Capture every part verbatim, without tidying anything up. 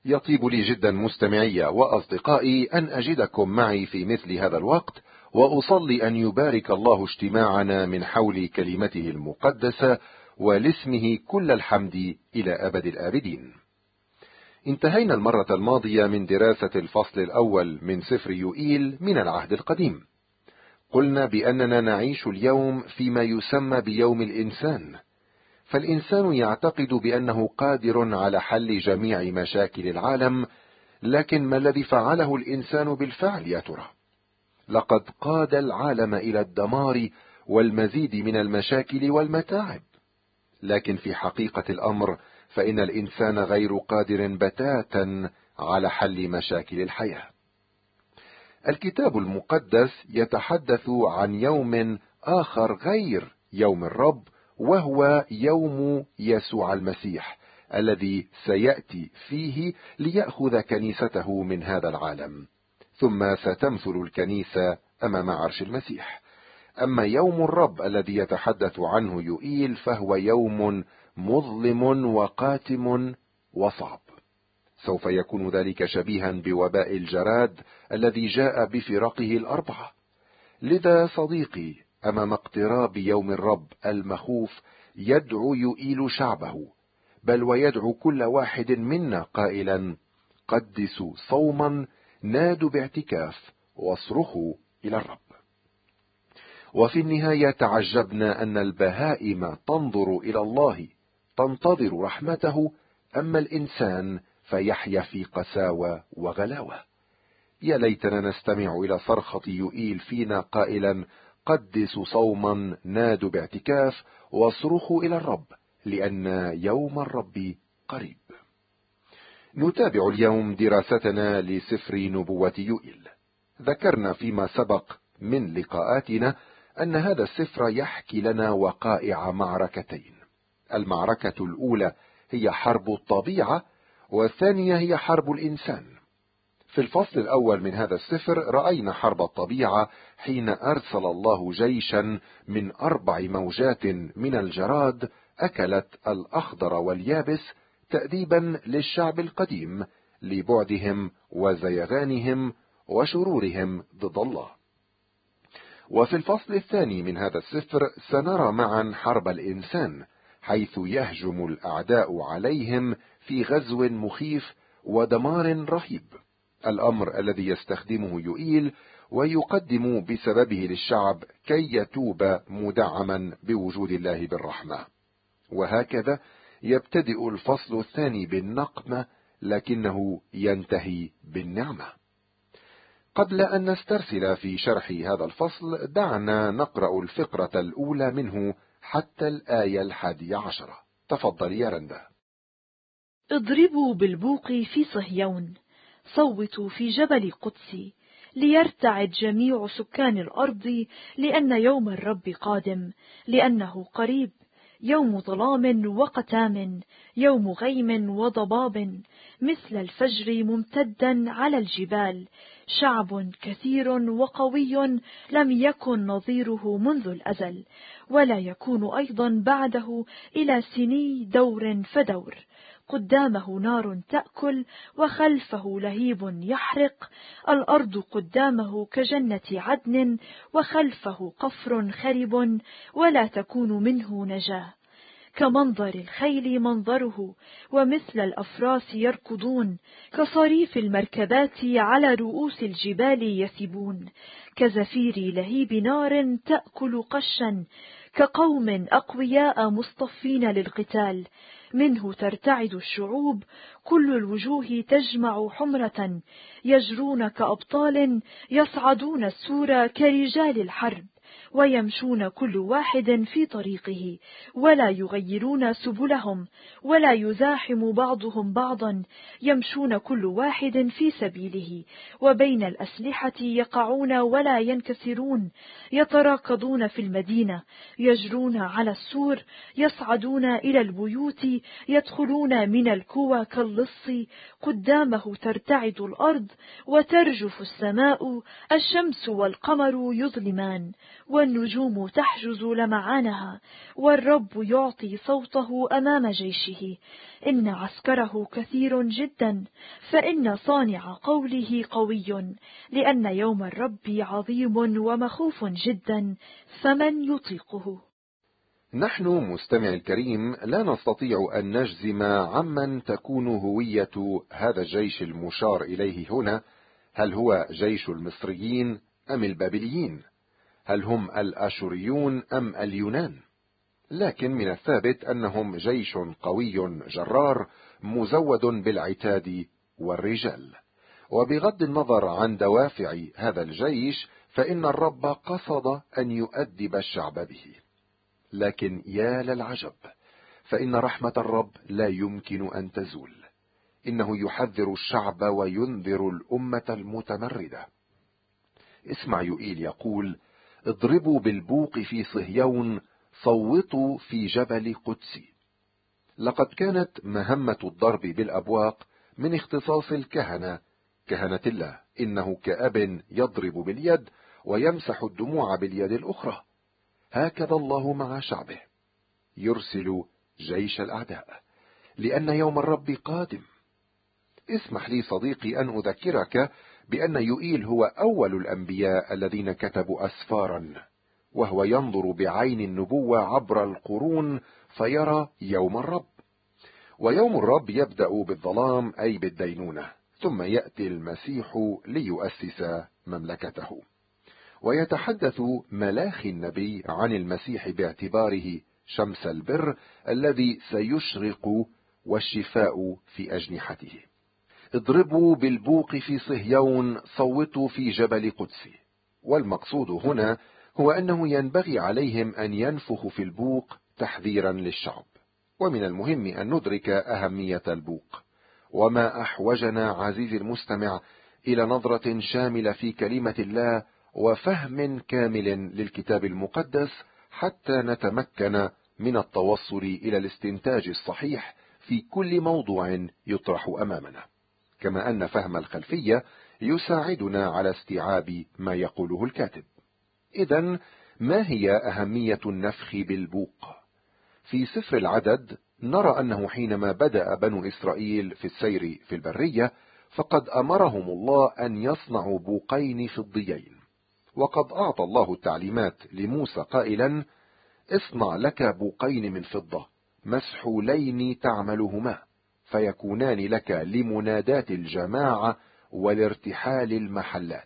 يطيب لي جدا مستمعي وأصدقائي أن أجدكم معي في مثل هذا الوقت، وأصلي أن يبارك الله اجتماعنا من حول كلمته المقدسة ولاسمه كل الحمد إلى أبد الآبدين. انتهينا المرة الماضية من دراسة الفصل الأول من سفر يوئيل من العهد القديم. قلنا بأننا نعيش اليوم فيما يسمى بيوم الإنسان، فالإنسان يعتقد بأنه قادر على حل جميع مشاكل العالم، لكن ما الذي فعله الإنسان بالفعل يا ترى؟ لقد قاد العالم إلى الدمار والمزيد من المشاكل والمتاعب، لكن في حقيقة الأمر فإن الإنسان غير قادر بتاتا على حل مشاكل الحياة. الكتاب المقدس يتحدث عن يوم آخر غير يوم الرب، وهو يوم يسوع المسيح الذي سيأتي فيه ليأخذ كنيسته من هذا العالم، ثم ستمثل الكنيسة أمام عرش المسيح. أما يوم الرب الذي يتحدث عنه يوئيل فهو يوم مظلم وقاتم وصعب، سوف يكون ذلك شبيها بوباء الجراد الذي جاء بفرقه الأربعة. لذا صديقي، أمام اقتراب يوم الرب المخوف يدعو يوئيل شعبه، بل ويدعو كل واحد منا قائلا: قدسوا صوما، نادوا باعتكاف، واصرخوا إلى الرب. وفي النهاية تعجبنا أن البهائم تنظر إلى الله تنتظر رحمته، أما الإنسان فيحيا في قساوة وغلاوة. يا ليتنا نستمع إلى صرخة يوئيل فينا قائلا: قدسوا صوما، نادوا باعتكاف، واصرخوا إلى الرب، لأن يوم الرب قريب. نتابع اليوم دراستنا لسفر نبوة يوئيل. ذكرنا فيما سبق من لقاءاتنا أن هذا السفر يحكي لنا وقائع معركتين. المعركة الأولى هي حرب الطبيعة، والثانية هي حرب الإنسان. في الفصل الأول من هذا السفر رأينا حرب الطبيعة حين أرسل الله جيشا من أربع موجات من الجراد أكلت الأخضر واليابس تأديبا للشعب القديم لبعدهم وزيغانهم وشرورهم ضد الله. وفي الفصل الثاني من هذا السفر سنرى معا حرب الإنسان، حيث يهجم الأعداء عليهم في غزو مخيف ودمار رهيب، الأمر الذي يستخدمه يوئيل ويقدم بسببه للشعب كي يتوب مدعما بوجود الله بالرحمة. وهكذا يبتدئ الفصل الثاني بالنقمة، لكنه ينتهي بالنعمة. قبل أن نسترسل في شرح هذا الفصل، دعنا نقرأ الفقرة الأولى منه حتى الآية الحادية عشرة. تفضل يا رندا. اضربوا بالبوق في صهيون، صوتوا في جبل قدسي، ليرتعد جميع سكان الأرض، لأن يوم الرب قادم، لأنه قريب، يوم ظلام وقتام، يوم غيم وضباب، مثل الفجر ممتدا على الجبال، شعب كثير وقوي لم يكن نظيره منذ الأزل، ولا يكون أيضا بعده إلى سني دور فدور. قدامه نار تأكل، وخلفه لهيب يحرق، الأرض قدامه كجنة عدن، وخلفه قفر خرب، ولا تكون منه نجاة. كمنظر الخيل منظره، ومثل الأفراس يركضون، كصريف المركبات على رؤوس الجبال يثبون، كزفير لهيب نار تأكل قشا، كقوم أقوياء مصطفين للقتال. منه ترتعد الشعوب، كل الوجوه تجمع حمرة، يجرون كأبطال، يصعدون السور كرجال الحرب، ويمشون كل واحد في طريقه، ولا يغيرون سبلهم، ولا يزاحم بعضهم بعضا، يمشون كل واحد في سبيله، وبين الأسلحة يقعون ولا ينكسرون، يتراكضون في المدينة، يجرون على السور، يصعدون إلى البيوت، يدخلون من الكوى كاللص. قدامه ترتعد الأرض وترجف السماء، الشمس والقمر يظلمان، والنجوم تحجز لمعانها، والرب يعطي صوته أمام جيشه. إن عسكره كثير جدا، فإن صانع قوله قوي، لأن يوم الرب عظيم ومخوف جدا، فمن يطيقه؟ نحن مستمع الكريم لا نستطيع أن نجزم عمن تكون هوية هذا الجيش المشار إليه هنا، هل هو جيش المصريين أم البابليين؟ هل هم الآشوريون أم اليونان؟ لكن من الثابت أنهم جيش قوي جرار مزود بالعتاد والرجال. وبغض النظر عن دوافع هذا الجيش، فإن الرب قصد أن يؤدب الشعب به. لكن يا للعجب، فإن رحمة الرب لا يمكن أن تزول. إنه يحذر الشعب وينذر الأمة المتمردة. اسمع يوئيل يقول: اضربوا بالبوق في صهيون، صوتوا في جبل قدسي. لقد كانت مهمة الضرب بالأبواق من اختصاص الكهنة، كهنة الله. إنه كأب يضرب باليد ويمسح الدموع باليد الأخرى. هكذا الله مع شعبه، يرسل جيش الأعداء، لأن يوم الرب قادم. اسمح لي صديقي أن أذكرك بأن يوئيل هو أول الأنبياء الذين كتبوا أسفارا، وهو ينظر بعين النبوة عبر القرون فيرى يوم الرب. ويوم الرب يبدأ بالظلام أي بالدينونة، ثم يأتي المسيح ليؤسس مملكته. ويتحدث ملاخي النبي عن المسيح باعتباره شمس البر الذي سيشرق والشفاء في أجنحته. اضربوا بالبوق في صهيون، صوتوا في جبل قدسي. والمقصود هنا هو أنه ينبغي عليهم أن ينفخوا في البوق تحذيرا للشعب. ومن المهم أن ندرك أهمية البوق. وما أحوجنا عزيزي المستمع إلى نظرة شاملة في كلمة الله وفهم كامل للكتاب المقدس، حتى نتمكن من التوصل إلى الاستنتاج الصحيح في كل موضوع يطرح أمامنا، كما أن فهم الخلفية يساعدنا على استيعاب ما يقوله الكاتب. إذن ما هي أهمية النفخ بالبوق؟ في سفر العدد نرى أنه حينما بدأ بنو إسرائيل في السير في البرية، فقد أمرهم الله أن يصنعوا بوقين فضيين. وقد أعطى الله التعليمات لموسى قائلا: اصنع لك بوقين من فضة مسحولين تعملهما، فيكونان لك لمنادات الجماعة ولارتحال المحلات.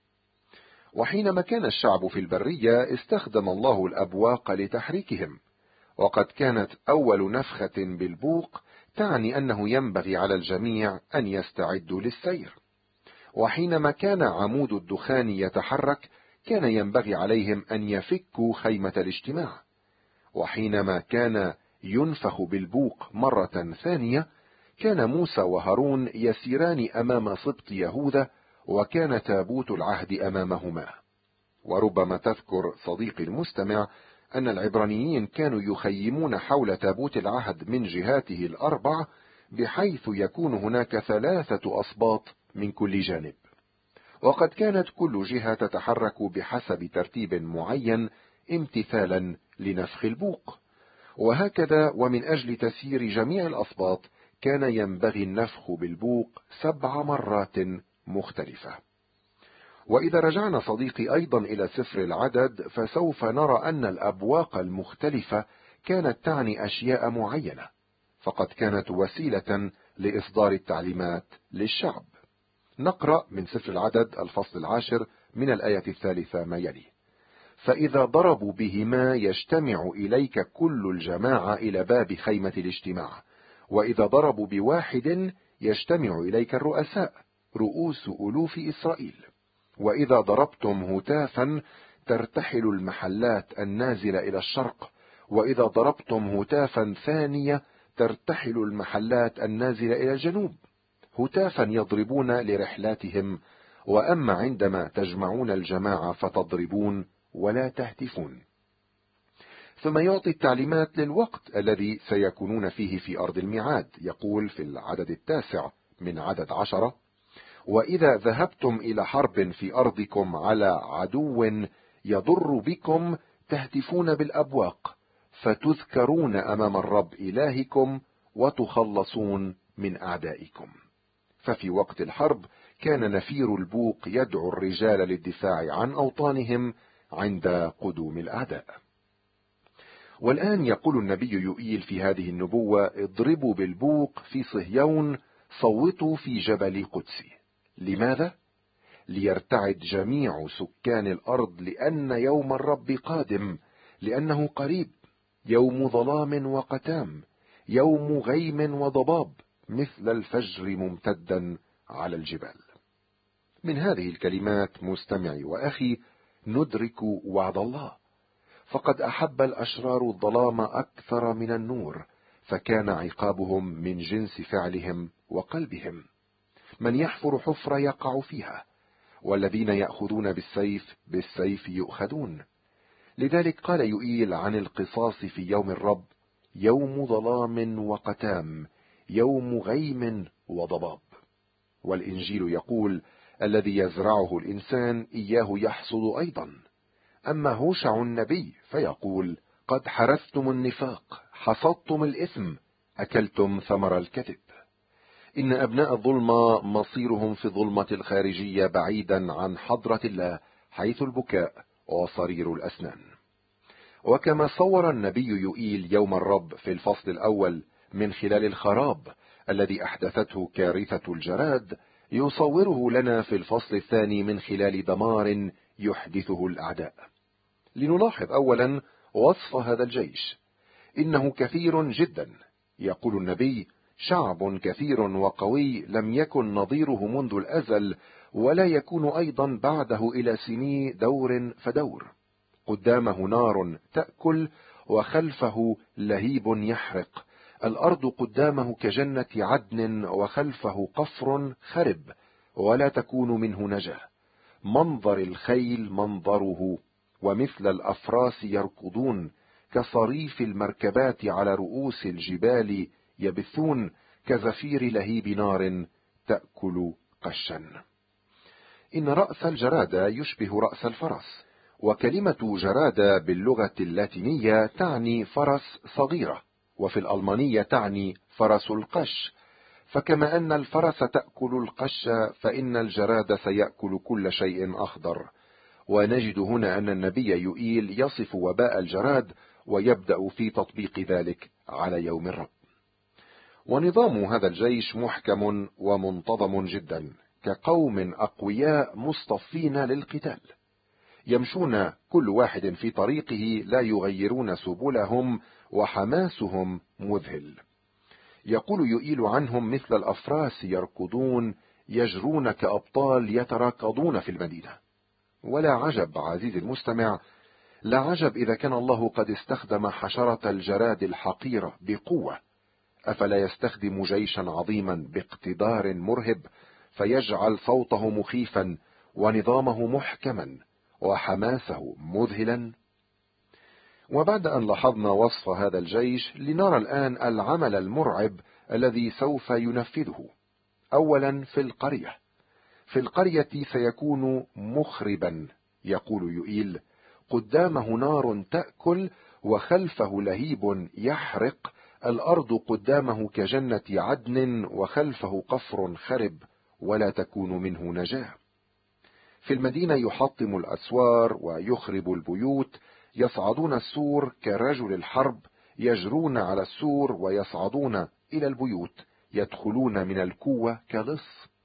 وحينما كان الشعب في البرية استخدم الله الأبواق لتحريكهم، وقد كانت أول نفخة بالبوق تعني أنه ينبغي على الجميع أن يستعدوا للسير. وحينما كان عمود الدخان يتحرك، كان ينبغي عليهم أن يفكوا خيمة الاجتماع. وحينما كان ينفخ بالبوق مرة ثانية، كان موسى وهارون يسيران أمام سبط يهوذا، وكان تابوت العهد أمامهما. وربما تذكر صديقي المستمع أن العبرانيين كانوا يخيمون حول تابوت العهد من جهاته الأربع، بحيث يكون هناك ثلاثة أصباط من كل جانب. وقد كانت كل جهة تتحرك بحسب ترتيب معين امتثالا لنفخ البوق. وهكذا ومن أجل تسيير جميع الأصباط كان ينبغي النفخ بالبوق سبع مرات مختلفة. وإذا رجعنا صديقي أيضا إلى سفر العدد، فسوف نرى أن الأبواق المختلفة كانت تعني أشياء معينة، فقد كانت وسيلة لإصدار التعليمات للشعب. نقرأ من سفر العدد الفصل العاشر من الآية الثالثة ما يلي: فإذا ضربوا بهما يجتمع إليك كل الجماعة إلى باب خيمة الاجتماع، وإذا ضربوا بواحد يجتمع إليك الرؤساء رؤوس ألوف إسرائيل. وإذا ضربتم هتافا ترتحل المحلات النازلة إلى الشرق، وإذا ضربتم هتافا ثانية ترتحل المحلات النازلة إلى الجنوب. هتافا يضربون لرحلاتهم، وأما عندما تجمعون الجماعة فتضربون ولا تهتفون. ثم يعطي التعليمات للوقت الذي سيكونون فيه في أرض الميعاد. يقول في العدد التاسع من عدد عشرة: وإذا ذهبتم إلى حرب في أرضكم على عدو يضر بكم تهتفون بالأبواق، فتذكرون أمام الرب إلهكم وتخلصون من أعدائكم. ففي وقت الحرب كان نفير البوق يدعو الرجال للدفاع عن أوطانهم عند قدوم الأعداء. والآن يقول النبي يوئيل في هذه النبوة: اضربوا بالبوق في صهيون، صوتوا في جبل قدسي. لماذا؟ ليرتعد جميع سكان الأرض، لأن يوم الرب قادم، لأنه قريب، يوم ظلام وقتام، يوم غيم وضباب، مثل الفجر ممتدا على الجبال. من هذه الكلمات مستمعي وأخي ندرك وعد الله، فقد أحب الأشرار الظلام أكثر من النور، فكان عقابهم من جنس فعلهم وقلبهم. من يحفر حفرة يقع فيها، والذين يأخذون بالسيف بالسيف يؤخذون. لذلك قال يوئيل عن القصاص في يوم الرب: يوم ظلام وقتام، يوم غيم وضباب. والإنجيل يقول: الذي يزرعه الإنسان إياه يحصد أيضا. أما هوشع النبي فيقول: قد حرثتم النفاق، حصدتم الإثم، أكلتم ثمر الكذب. إن أبناء الظلمة مصيرهم في الظلمة الخارجية بعيدا عن حضرة الله، حيث البكاء وصرير الأسنان. وكما صور النبي يوئيل يوم الرب في الفصل الأول من خلال الخراب الذي أحدثته كارثة الجراد، يصوره لنا في الفصل الثاني من خلال دمار يحدثه الأعداء. لنلاحظ أولا وصف هذا الجيش: إنه كثير جدا. يقول النبي: شعب كثير وقوي لم يكن نظيره منذ الأزل، ولا يكون أيضا بعده إلى سني دور فدور. قدامه نار تأكل، وخلفه لهيب يحرق. الأرض قدامه كجنة عدن، وخلفه قفر خرب، ولا تكون منه نجاة. منظر الخيل منظره، ومثل الأفراس يركضون، كصريف المركبات على رؤوس الجبال يبثون، كزفير لهيب نار تأكل قشا. إن رأس الجرادة يشبه رأس الفرس، وكلمة جرادة باللغة اللاتينية تعني فرس صغيرة، وفي الألمانية تعني فرس القش. فكما أن الفرس تأكل القش، فإن الجراد سيأكل كل شيء أخضر. ونجد هنا أن النبي يوئيل يصف وباء الجراد، ويبدأ في تطبيق ذلك على يوم الرب. ونظام هذا الجيش محكم ومنتظم جدا، كقوم أقوياء مصطفين للقتال، يمشون كل واحد في طريقه، لا يغيرون سبلهم، وحماسهم مذهل. يقول يوئيل عنهم: مثل الأفراس يركضون، يجرون كأبطال، يتراكضون في المدينة. ولا عجب عزيزي المستمع، لا عجب إذا كان الله قد استخدم حشرة الجراد الحقيرة بقوة، أفلا يستخدم جيشا عظيما باقتدار مرهب، فيجعل صوته مخيفا، ونظامه محكما، وحماسه مذهلا. وبعد أن لاحظنا وصف هذا الجيش، لنرى الآن العمل المرعب الذي سوف ينفذه. أولا في القرية. في القرية سيكون مخربا. يقول يوئيل: قدامه نار تأكل، وخلفه لهيب يحرق. الأرض قدامه كجنة عدن، وخلفه قفر خرب، ولا تكون منه نجاة. في المدينة يحطم الأسوار ويخرب البيوت، يصعدون السور كرجل الحرب، يجرون على السور ويصعدون إلى البيوت، يدخلون من الكوة كلص.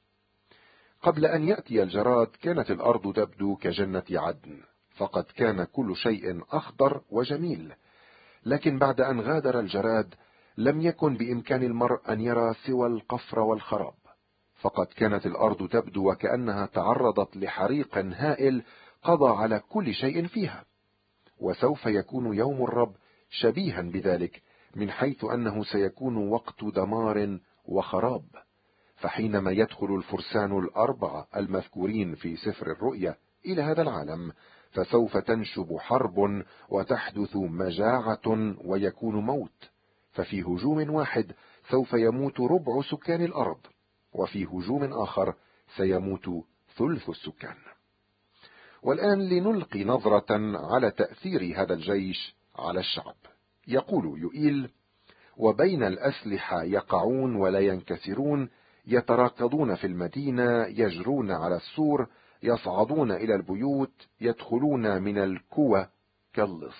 قبل أن يأتي الجراد كانت الأرض تبدو كجنة عدن، فقد كان كل شيء أخضر وجميل. لكن بعد أن غادر الجراد لم يكن بإمكان المرء أن يرى سوى القفر والخراب، فقد كانت الأرض تبدو وكأنها تعرضت لحريق هائل قضى على كل شيء فيها. وسوف يكون يوم الرب شبيها بذلك، من حيث أنه سيكون وقت دمار وخراب. فحينما يدخل الفرسان الأربعة المذكورين في سفر الرؤيا إلى هذا العالم، فسوف تنشب حرب وتحدث مجاعة ويكون موت. ففي هجوم واحد سوف يموت ربع سكان الأرض، وفي هجوم آخر سيموت ثلث السكان. والآن لنلقي نظرة على تأثير هذا الجيش على الشعب. يقول يوئيل: وبين الأسلحة يقعون ولا ينكسرون، يتراكضون في المدينة، يجرون على السور، يصعدون إلى البيوت، يدخلون من الكوى كاللص.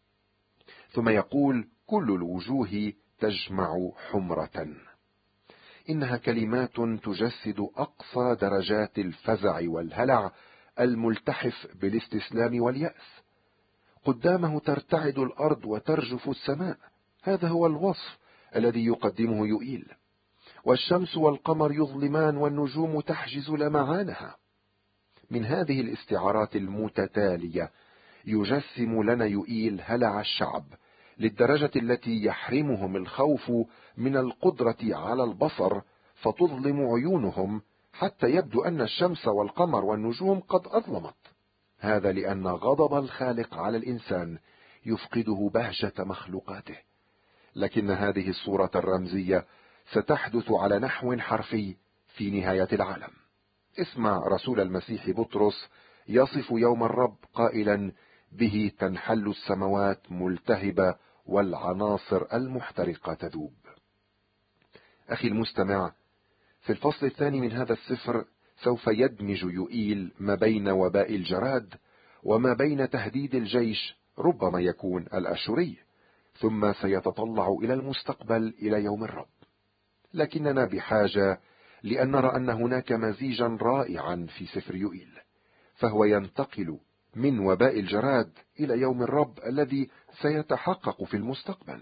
ثم يقول: كل الوجوه تجمع حمرة. إنها كلمات تجسد أقصى درجات الفزع والهلع الملتحف بالاستسلام واليأس. قدامه ترتعد الأرض وترجف السماء، هذا هو الوصف الذي يقدمه يوئيل. والشمس والقمر يظلمان والنجوم تحجز لمعانها. من هذه الاستعارات المتتالية يجسم لنا يوئيل هلع الشعب للدرجة التي يحرمهم الخوف من القدرة على البصر، فتظلم عيونهم حتى يبدو أن الشمس والقمر والنجوم قد أظلمت. هذا لأن غضب الخالق على الإنسان يفقده بهجة مخلوقاته. لكن هذه الصورة الرمزية ستحدث على نحو حرفي في نهاية العالم. اسمع رسول المسيح بطرس يصف يوم الرب قائلا: به تنحل السماوات ملتهبة والعناصر المحترقة تذوب. أخي المستمع، في الفصل الثاني من هذا السفر سوف يدمج يوئيل ما بين وباء الجراد وما بين تهديد الجيش ربما يكون الأشوري، ثم سيتطلع إلى المستقبل إلى يوم الرب. لكننا بحاجة لأن نرى أن هناك مزيجا رائعا في سفر يوئيل، فهو ينتقل من وباء الجراد إلى يوم الرب الذي سيتحقق في المستقبل.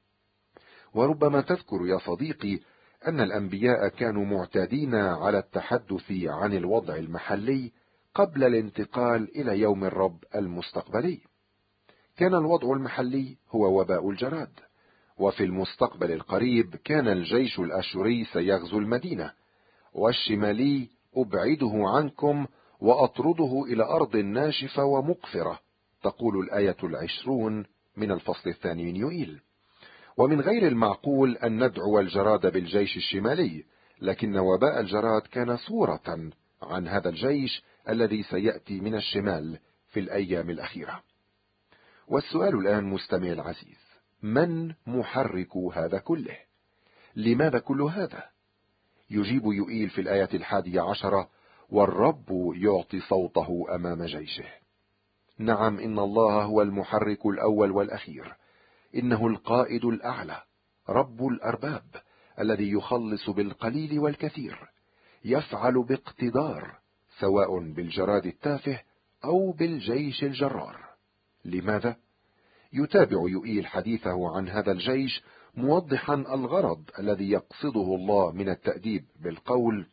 وربما تذكر يا صديقي أن الأنبياء كانوا معتادين على التحدث عن الوضع المحلي قبل الانتقال إلى يوم الرب المستقبلي. كان الوضع المحلي هو وباء الجراد، وفي المستقبل القريب كان الجيش الأشوري سيغزو المدينة، والشمالي أبعده عنكم وأطرده إلى أرض ناشفة ومقفرة، تقول الآية العشرون من الفصل الثاني من يوئيل. ومن غير المعقول أن ندعو الجراد بالجيش الشمالي، لكن وباء الجراد كان صورة عن هذا الجيش الذي سيأتي من الشمال في الأيام الأخيرة. والسؤال الآن مستمع العزيز: من محرك هذا كله؟ لماذا كل هذا؟ يجيب يوئيل في الآية الحادية عشرة: والرب يعطي صوته أمام جيشه. نعم، إن الله هو المحرك الأول والأخير، إنه القائد الأعلى، رب الأرباب، الذي يخلص بالقليل والكثير، يفعل باقتدار، سواء بالجراد التافه أو بالجيش الجرار. لماذا؟ يتابع يوئيل حديثه عن هذا الجيش موضحا الغرض الذي يقصده الله من التأديب بالقول: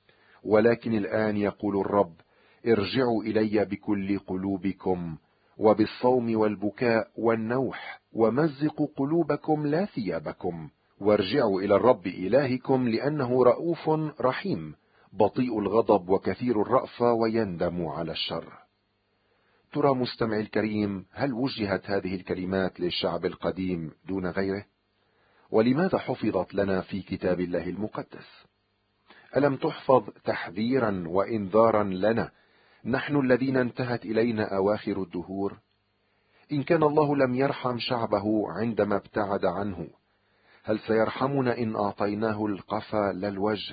ولكن الآن يقول الرب، ارجعوا إلي بكل قلوبكم وبالصوم والبكاء والنوح، ومزقوا قلوبكم لا ثيابكم، وارجعوا إلى الرب إلهكم، لأنه رؤوف رحيم، بطيء الغضب وكثير الرأفة، ويندم على الشر. ترى مستمعي الكريم، هل وجهت هذه الكلمات للشعب القديم دون غيره؟ ولماذا حفظت لنا في كتاب الله المقدس؟ ألم تحفظ تحذيرا وإنذارا لنا نحن الذين انتهت إلينا أواخر الدهور؟ إن كان الله لم يرحم شعبه عندما ابتعد عنه، هل سيرحمنا إن أعطيناه القفا لا الوجه؟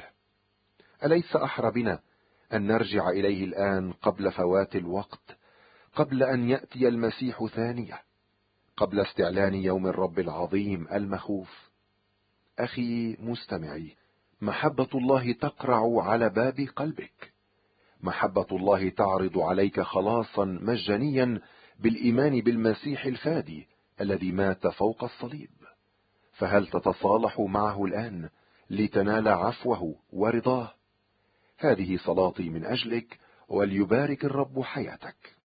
أليس أحرى بنا أن نرجع إليه الآن قبل فوات الوقت، قبل أن يأتي المسيح ثانية، قبل استعلان يوم الرب العظيم المخوف؟ أخي مستمعي، محبة الله تقرع على باب قلبك. محبة الله تعرض عليك خلاصا مجانيا بالإيمان بالمسيح الفادي الذي مات فوق الصليب. فهل تتصالح معه الآن لتنال عفوه ورضاه؟ هذه صلاتي من أجلك، وليبارك الرب حياتك.